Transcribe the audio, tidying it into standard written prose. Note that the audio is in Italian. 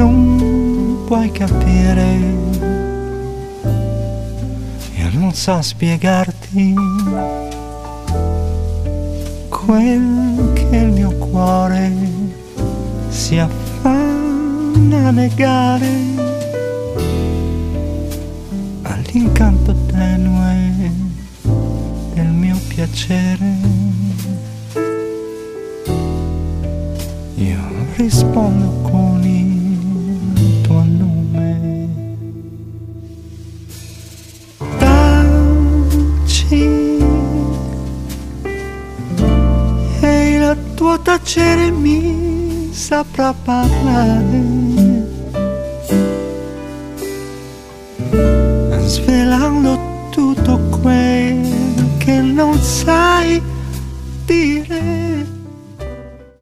non puoi capire, io non so spiegarti quel che il mio cuore si affanna a negare all'incanto tenue del mio piacere. Io rispondo con il tuo nome. Taci e il tuo tacere mi saprà parlare, svelando tutto quel che non sai